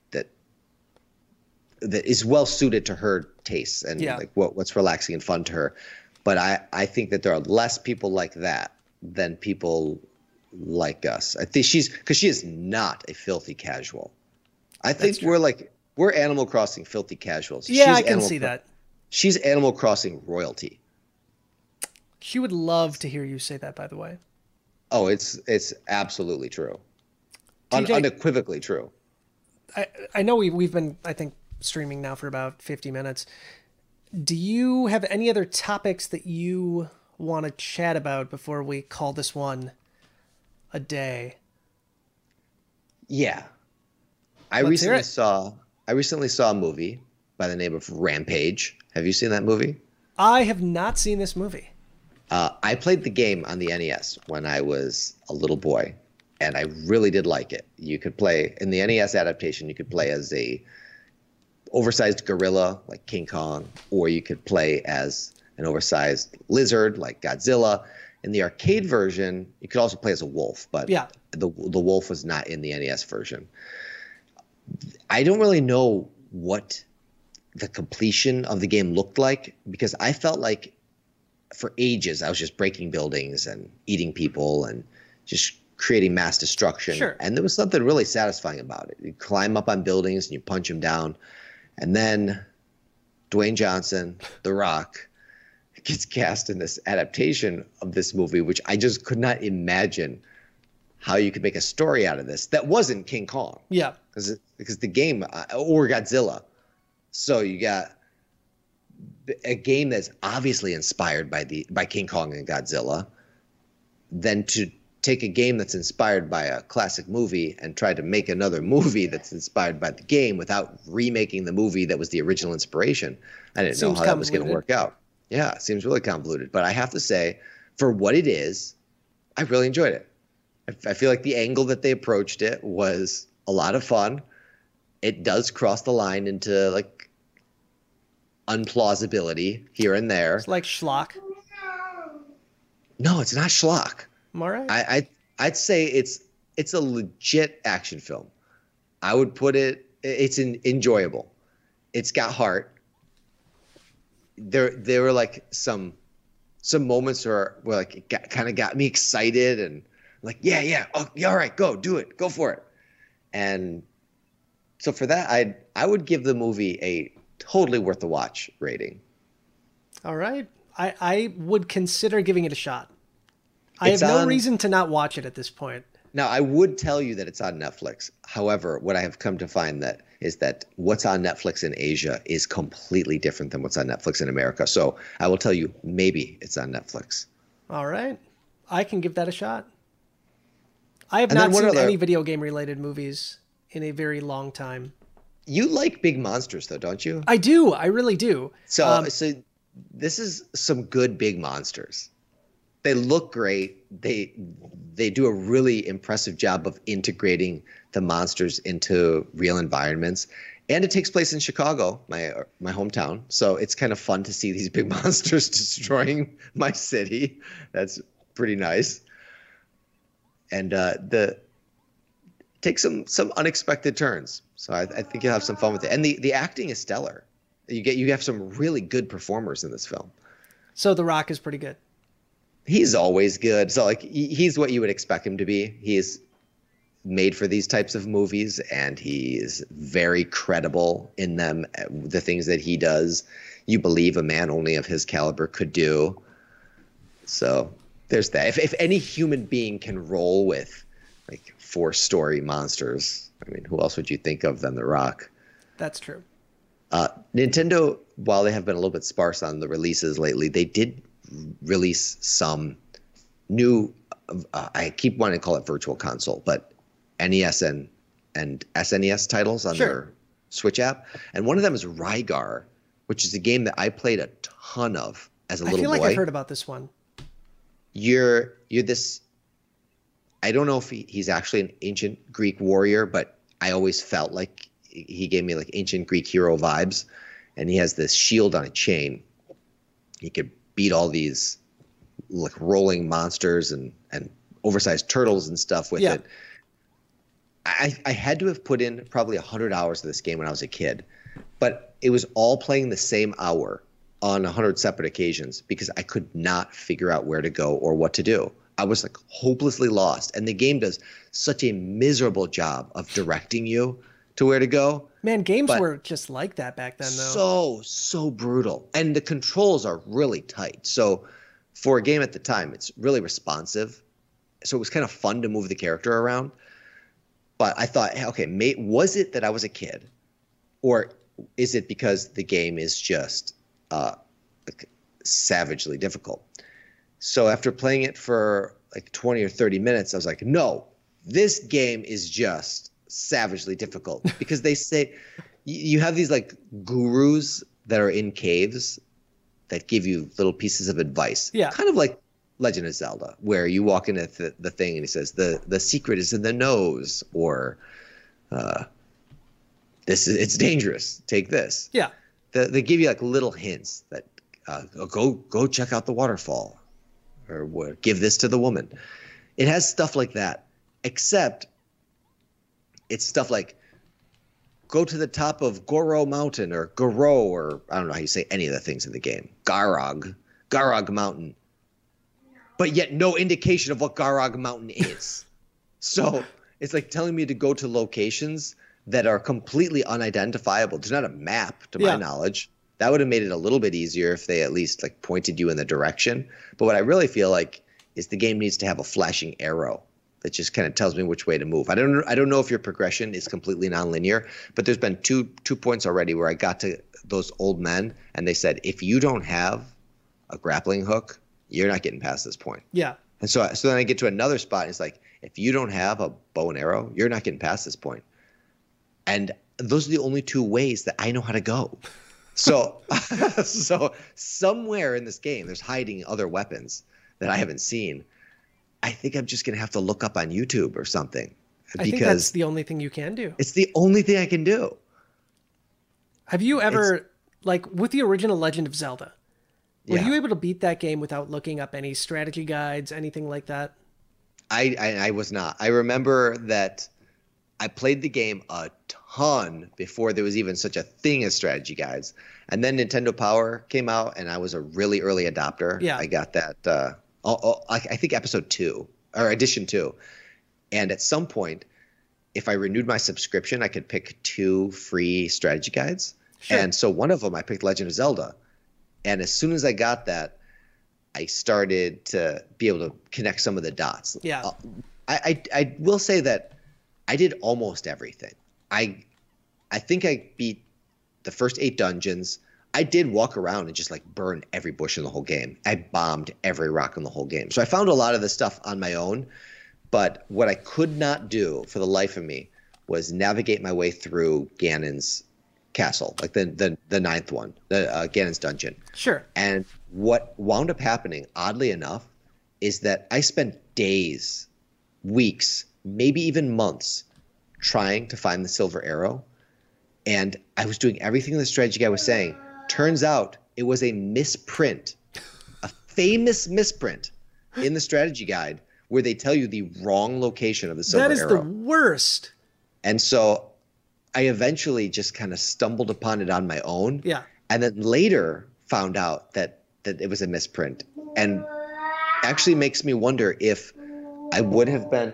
is well suited to her tastes and like what's relaxing and fun to her. But I think that there are less people like that than people like us. I think because she is not a filthy casual. I think we're Animal Crossing filthy casuals. Yeah, I can see that. She's Animal Crossing royalty. She would love to hear you say that, by the way. Oh, it's absolutely true. TJ, unequivocally true. I know we've been, I think, streaming now for about 50 minutes. Do you have any other topics that you want to chat about before we call this one a day? Yeah. I recently saw a movie by the name of Rampage. Have you seen that movie? I have not seen this movie. I played the game on the NES when I was a little boy, and I really did like it. You could play in the NES adaptation. You could play as a oversized gorilla like King Kong, or you could play as an oversized lizard like Godzilla. In the arcade version, you could also play as a wolf, but the wolf was not in the NES version. I don't really know what the completion of the game looked like, because I felt like for ages I was just breaking buildings and eating people and just creating mass destruction. Sure. And there was something really satisfying about it. You climb up on buildings and you punch them down. And then Dwayne Johnson, The Rock, gets cast in this adaptation of this movie, which I just could not imagine how you could make a story out of this that wasn't King Kong. Yeah. Because the game, or Godzilla. So you got a game that's obviously inspired by King Kong and Godzilla, then to take a game that's inspired by a classic movie and try to make another movie that's inspired by the game without remaking the movie that was the original inspiration. I didn't know how that was going to work out. Yeah, it seems really convoluted. But I have to say, for what it is, I really enjoyed it. I feel like the angle that they approached it was a lot of fun. It does cross the line into like unplausibility here and there. It's like schlock. No, it's not schlock. All right. I'd say it's a legit action film. I would put it's enjoyable. It's got heart. There were like some moments where like it kind of got me excited and like yeah, oh, yeah, all right, go do it, go for it. And so for that, I would give the movie a totally worth the watch rating. All right. I would consider giving it a shot. I It's have no on- reason to not watch it at this point. Now, I would tell you that it's on Netflix. However, what I have come to find is that what's on Netflix in Asia is completely different than what's on Netflix in America. So I will tell you, maybe it's on Netflix. All right. I can give that a shot. I have And then not what seen other- any video game related movies in a very long time. You like big monsters, though, don't you? I do. I really do. So this is some good big monsters. They look great. They do a really impressive job of integrating the monsters into real environments. And it takes place in Chicago, my hometown. So it's kind of fun to see these big monsters destroying my city. That's pretty nice. And take some unexpected turns. So I think you'll have some fun with it. And the acting is stellar. You have some really good performers in this film. So The Rock is pretty good. He's always good. So like he's what you would expect him to be. He is made for these types of movies, and he is very credible in them. The things that he does, you believe a man only of his caliber could do. So there's that. If any human being can roll with like 4-story monsters, I mean, who else would you think of than The Rock? That's true. Nintendo, while they have been a little bit sparse on the releases lately, they did release some new, I keep wanting to call it virtual console, but NES and SNES titles on their Switch app. And one of them is Rygar, which is a game that I played a ton of as a little boy. I feel like I've heard about this one. You're this, I don't know if he's actually an ancient Greek warrior, but I always felt like he gave me like ancient Greek hero vibes. And he has this shield on a chain. He could beat all these like rolling monsters and oversized turtles and stuff with it. I had to have put in probably 100 hours of this game when I was a kid, but it was all playing the same hour on 100 separate occasions because I could not figure out where to go or what to do. I was like hopelessly lost. And the game does such a miserable job of directing you to where to go. Man, games were just like that back then, though. So brutal. And the controls are really tight. So for a game at the time, it's really responsive. So it was kind of fun to move the character around. But I thought, okay, was it that I was a kid? Or is it because the game is just savagely difficult? So after playing it for like 20 or 30 minutes, I was like, no, this game is just savagely difficult. Because they say you have these like gurus that are in caves that give you little pieces of advice. Yeah. Kind of like Legend of Zelda, where you walk into the thing and he says, the secret is in the nose, or it's dangerous. Take this. Yeah. They give you like little hints that go check out the waterfall, or give this to the woman. It has stuff like that, except it's stuff like go to the top of Goro Mountain or Goro, or I don't know how you say any of the things in the game. Garog Mountain. But yet no indication of what Garog Mountain is. So it's like telling me to go to locations that are completely unidentifiable. There's not a map to my knowledge. That would have made it a little bit easier if they at least like pointed you in the direction. But what I really feel like is the game needs to have a flashing arrow that just kind of tells me which way to move. I don't know if your progression is completely nonlinear, but there's been two points already where I got to those old men and they said, if you don't have a grappling hook, you're not getting past this point. Yeah. And so then I get to another spot and it's like, if you don't have a bow and arrow, you're not getting past this point. And those are the only two ways that I know how to go. So so somewhere in this game, there's hiding other weapons that I haven't seen. I think I'm just going to have to look up on YouTube or something. I think that's the only thing you can do. It's the only thing I can do. Have you ever, like with the original Legend of Zelda, were you able to beat that game without looking up any strategy guides, anything like that? I was not. I remember that I played the game a ton before there was even such a thing as strategy guides. And then Nintendo Power came out and I was a really early adopter. Yeah. I got that, I think episode 2 or edition 2. And at some point if I renewed my subscription, I could pick 2 free strategy guides. Sure. And so one of them, I picked Legend of Zelda. And as soon as I got that, I started to be able to connect some of the dots. Yeah. I will say that I did almost everything. I think I beat the first 8 dungeons. I did walk around and just like burn every bush in the whole game. I bombed every rock in the whole game. So I found a lot of this stuff on my own. But what I could not do for the life of me was navigate my way through Ganon's castle, like the 9th one, Ganon's dungeon. Sure. And what wound up happening, oddly enough, is that I spent days, weeks, maybe even months trying to find the silver arrow. And I was doing everything the strategy guy was saying. Turns out it was a misprint, a famous misprint in the strategy guide where they tell you the wrong location of the silver arrow. That is the worst. And so I eventually just kind of stumbled upon it on my own. Yeah. And then later found out that it was a misprint. And actually makes me wonder if I would have been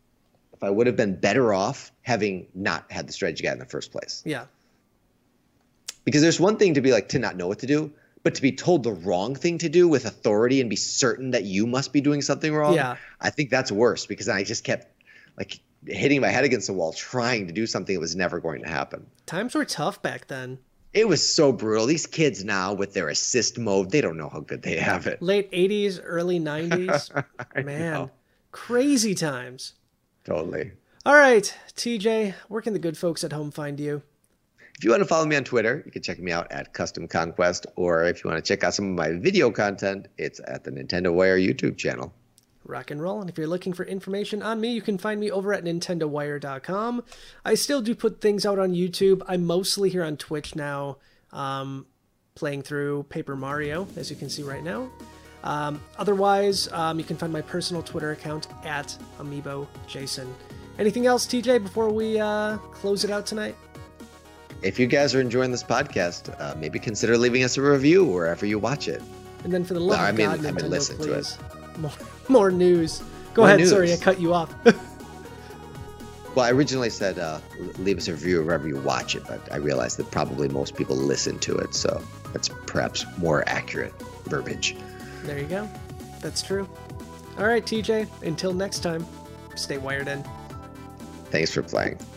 better off having not had the strategy guide in the first place. Yeah. Because there's one thing to not know what to do, but to be told the wrong thing to do with authority and be certain that you must be doing something wrong. Yeah. I think that's worse because I just kept like hitting my head against the wall trying to do something that was never going to happen. Times were tough back then. It was so brutal. These kids now with their assist mode, they don't know how good they have it. Late 80s, early 90s. Man, know. Crazy times. Totally. All right, TJ, where can the good folks at home find you? If you want to follow me on Twitter, you can check me out at Custom Conquest, or if you want to check out some of my video content, it's at the Nintendo Wire YouTube channel. Rock and roll. And if you're looking for information on me, you can find me over at nintendowire.com. I still do put things out on YouTube. I'm mostly here on Twitch now, playing through Paper Mario, as you can see right now. Otherwise, you can find my personal Twitter account at AmiiboJason. Anything else, TJ, before we close it out tonight? If you guys are enjoying this podcast, maybe consider leaving us a review wherever you watch it. And then for the love of God, Nintendo, listen please. to it. More news. Go ahead. Sorry, I cut you off. Well, I originally said leave us a review wherever you watch it, but I realized that probably most people listen to it, so that's perhaps more accurate verbiage. There you go. That's true. All right, TJ, until next time, stay wired in. Thanks for playing.